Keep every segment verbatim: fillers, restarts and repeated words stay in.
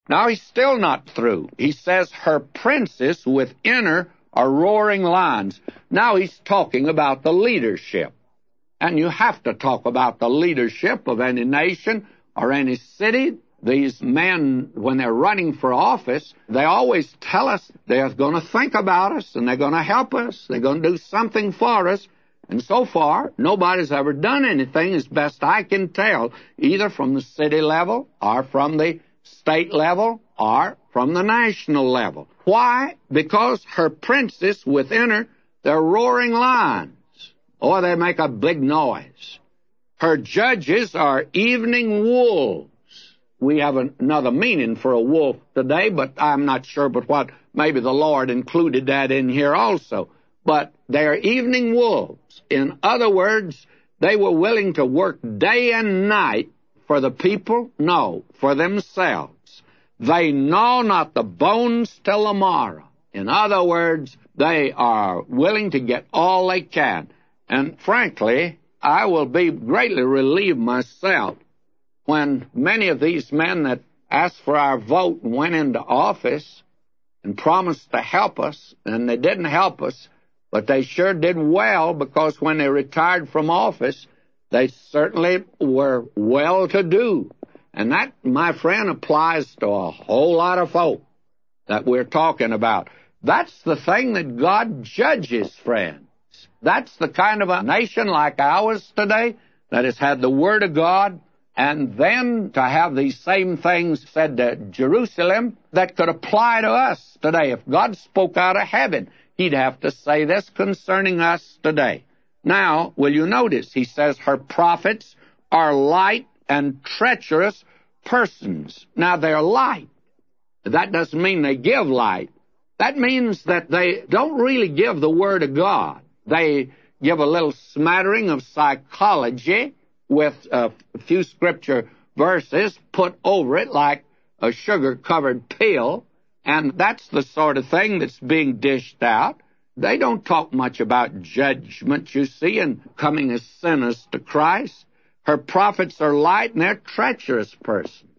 Now, he's still not through. He says, her princes within her are roaring lions. Now he's talking about the leadership. And you have to talk about the leadership of any nation or any city. These men, when they're running for office, they always tell us they're going to think about us and they're going to help us. They're going to do something for us. And so far, nobody's ever done anything, as best I can tell, either from the city level or from the state level or from the national level. Why? Because her princes within her, they're roaring lions, or they make a big noise. Her judges are evening wolves. We have another meaning for a wolf today, but I'm not sure but what maybe the Lord included that in here also. But they're evening wolves. In other words, they were willing to work day and night for the people? No, for themselves. They gnaw not the bones till the morrow. In other words, they are willing to get all they can. And frankly, I will be greatly relieved myself when many of these men that asked for our vote and went into office and promised to help us, and they didn't help us, but they sure did well, because when they retired from office, they certainly were well-to-do. And that, my friend, applies to a whole lot of folk that we're talking about. That's the thing that God judges, friends. That's the kind of a nation like ours today that has had the Word of God, and then to have these same things said to Jerusalem that could apply to us today. If God spoke out of heaven, he'd have to say this concerning us today. Now, will you notice, he says, her prophets are light and treacherous persons. Now, they're light. That doesn't mean they give light. That means that they don't really give the Word of God. They give a little smattering of psychology with a few scripture verses put over it like a sugar-covered pill, and that's the sort of thing that's being dished out. They don't talk much about judgment, you see, and coming as sinners to Christ. Her prophets are light, and they're treacherous persons,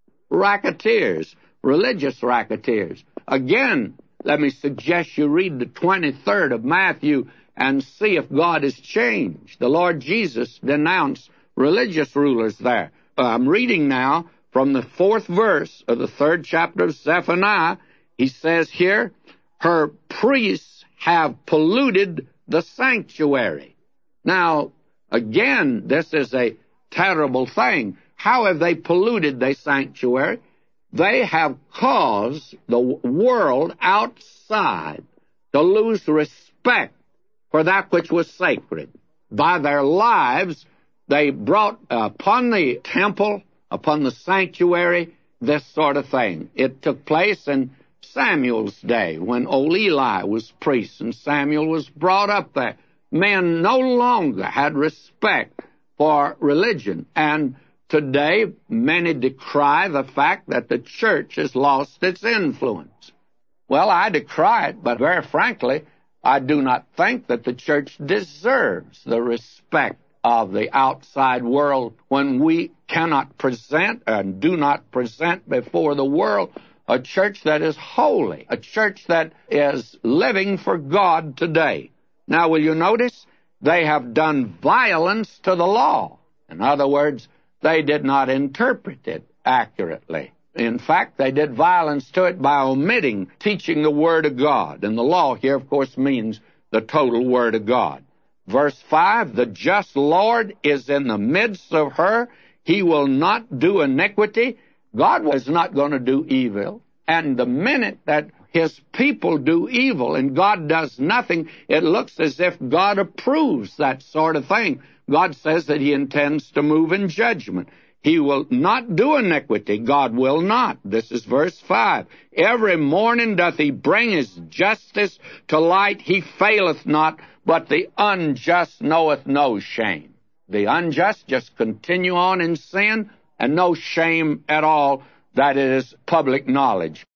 racketeers, religious racketeers. Again, let me suggest you read the twenty-third of Matthew and see if God has changed. The Lord Jesus denounced religious rulers there. I'm reading now from the fourth verse of the third chapter of Zephaniah. He says here, her priests have polluted the sanctuary. Now, again, this is a terrible thing. How have they polluted the sanctuary? They have caused the world outside to lose respect for that which was sacred. By their lives, they brought upon the temple, upon the sanctuary, this sort of thing. It took place in Samuel's day, when old Eli was priest and Samuel was brought up there. Men no longer had respect for religion, and today many decry the fact that the church has lost its influence. Well, I decry it, but very frankly, I do not think that the church deserves the respect of the outside world when we cannot present and do not present before the world a church that is holy, a church that is living for God today. Now, will you notice? They have done violence to the law. In other words, they did not interpret it accurately. In fact, they did violence to it by omitting teaching the Word of God. And the law here, of course, means the total Word of God. Verse five, the just Lord is in the midst of her. He will not do iniquity. God was not going to do evil. And the minute that his people do evil and God does nothing, it looks as if God approves that sort of thing. God says that he intends to move in judgment. He will not do iniquity. God will not. This is verse five. Every morning doth he bring his justice to light. He faileth not, but the unjust knoweth no shame. The unjust just continue on in sin and no shame at all. That is public knowledge.